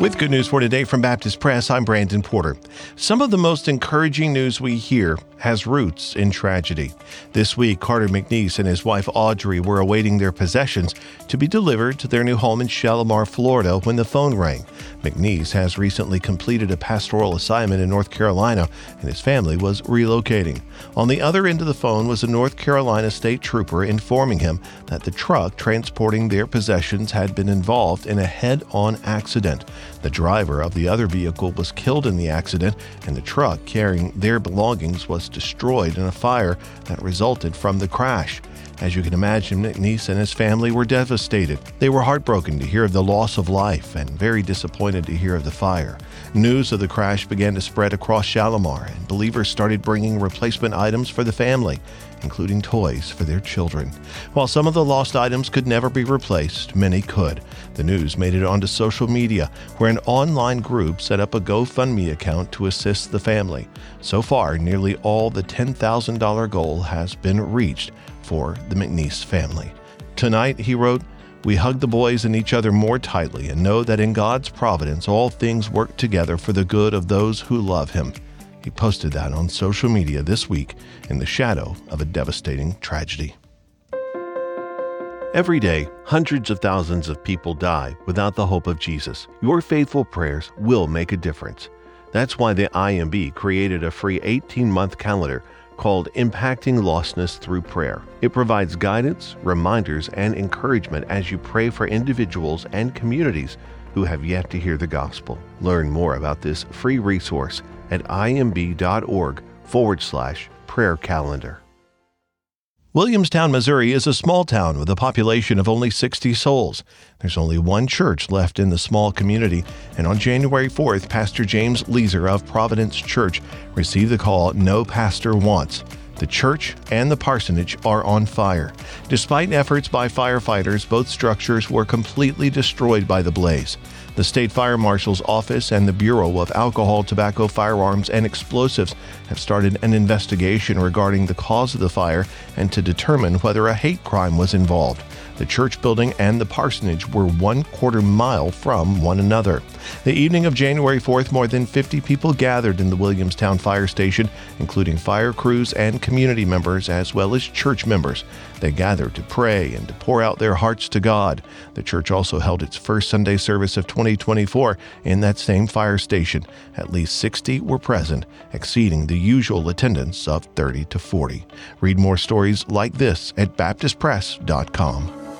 With good news for today from Baptist Press, I'm Brandon Porter. Some of the most encouraging news we hear has roots in tragedy. This week, Carter McNeese and his wife Audrey were awaiting their possessions to be delivered to their new home in Shalimar, Florida, when the phone rang. McNeese has recently completed a pastoral assignment in North Carolina, and his family was relocating. On the other end of the phone was a North Carolina state trooper informing him that the truck transporting their possessions had been involved in a head-on accident. The driver of the other vehicle was killed in the accident, and the truck carrying their belongings was destroyed in a fire that resulted from the crash. As you can imagine, McNeese and his family were devastated. They were heartbroken to hear of the loss of life and very disappointed to hear of the fire. News of the crash began to spread across Shalimar, and believers started bringing replacement items for the family, including toys for their children. While some of the lost items could never be replaced, many could. The news made it onto social media, where an online group set up a GoFundMe account to assist the family. So far, nearly all the $10,000 goal has been reached for the McNeese family. Tonight, he wrote, "We hug the boys and each other more tightly and know that in God's providence all things work together for the good of those who love Him." He posted that on social media this week in the shadow of a devastating tragedy. Every day, hundreds of thousands of people die without the hope of Jesus. Your faithful prayers will make a difference. That's why the IMB created a free 18-month calendar called Impacting Lostness Through Prayer. It provides guidance, reminders, and encouragement as you pray for individuals and communities who have yet to hear the gospel. Learn more about this free resource at imb.org/prayer calendar. Williamstown, Missouri is a small town with a population of only 60 souls. There's only one church left in the small community, and on January 4th, Pastor James Leeser of Providence Church received the call no pastor wants. The church and the parsonage are on fire. Despite efforts by firefighters, both structures were completely destroyed by the blaze. The State Fire Marshal's Office and the Bureau of Alcohol, Tobacco, Firearms, and Explosives have started an investigation regarding the cause of the fire and to determine whether a hate crime was involved. The church building and the parsonage were 1/4 mile from one another. The evening of January 4th, more than 50 people gathered in the Williamstown Fire Station, including fire crews and community members, as well as church members. They gathered to pray and to pour out their hearts to God. The church also held its first Sunday service of 2024 in that same fire station. At least 60 were present, exceeding the usual attendance of 30 to 40. Read more stories like this at baptistpress.com.